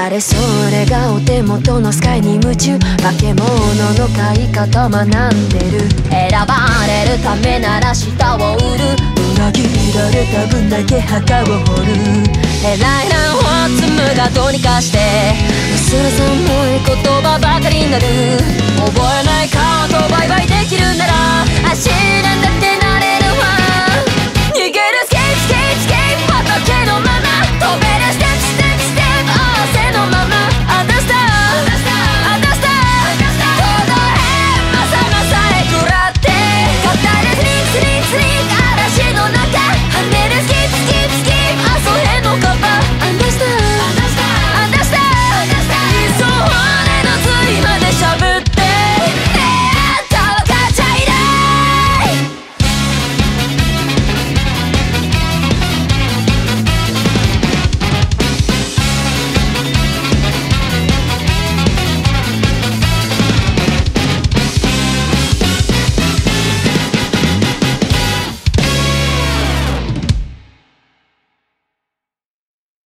誰それがお手元のスカイに夢中、化け物の買い方学んでる。選ばれるためなら舌を売る、裏切られた分だけ墓を掘る。偉いなホツムがどうにかして薄ら寒い言葉ばかりになる。覚えない顔とバイバイできるなら足なんだってなれ